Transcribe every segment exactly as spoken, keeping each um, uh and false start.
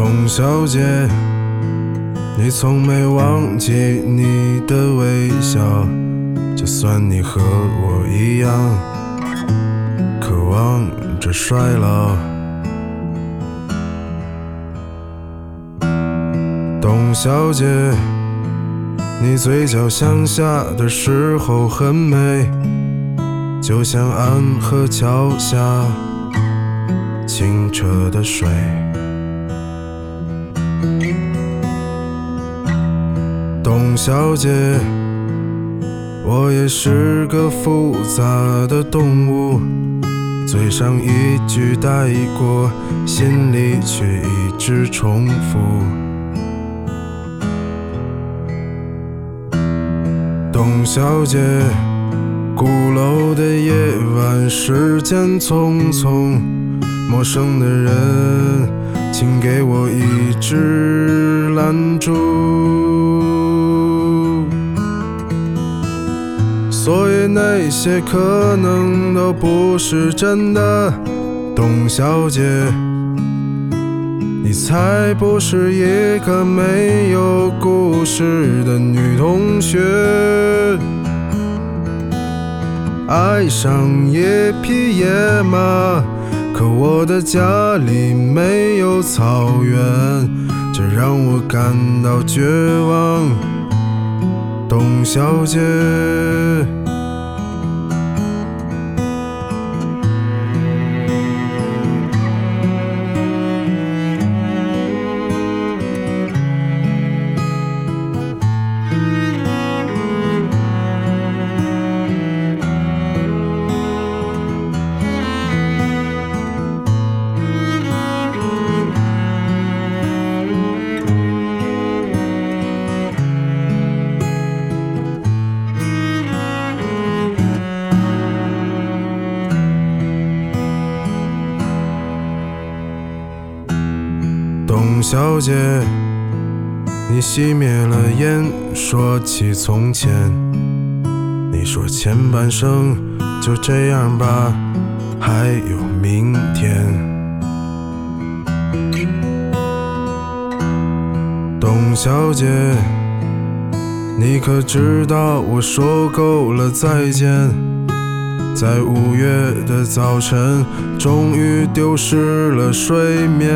董小姐，你从没忘记你的微笑，就算你和我一样渴望着衰老。董小姐，你嘴角向下的时候很美，就像安河桥下清澈的水。董小姐，我也是个复杂的动物，嘴上一句带过，心里却一直重复。董小姐，鼓楼的夜晚，时间匆匆，陌生的人，请给我一支蜡烛。所以那些可能都不是真的，董小姐，你才不是一个没有故事的女同学。爱上一匹野马，可我的家里没有草原，这让我感到绝望。董小姐，董小姐，你熄灭了烟，说起从前，你说前半生就这样吧，还有明天。董小姐，你可知道我说够了再见，在五月的早晨，终于丢失了睡眠。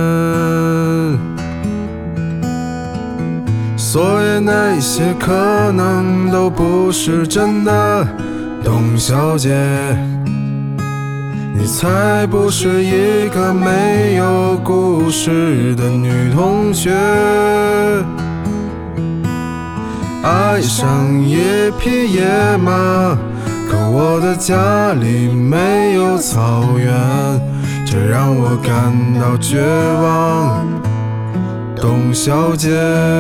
所以那些可能都不是真的，董小姐，你才不是一个没有故事的女同学。爱上一匹野马，可我的家里没有草原，这让我感到绝望。董小姐，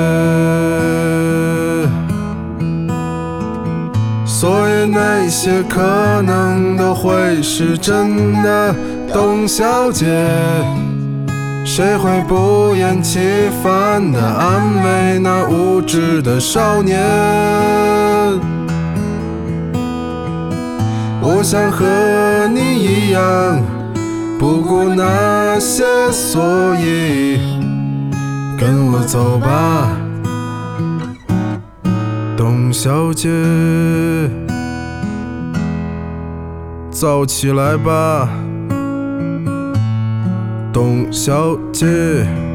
所以那些可能都会是真的，董小姐，谁会不厌其烦地安慰那无知的少年？我想和你一样，不顾那些所以，跟我走吧，董小姐，燥起来吧，董小姐。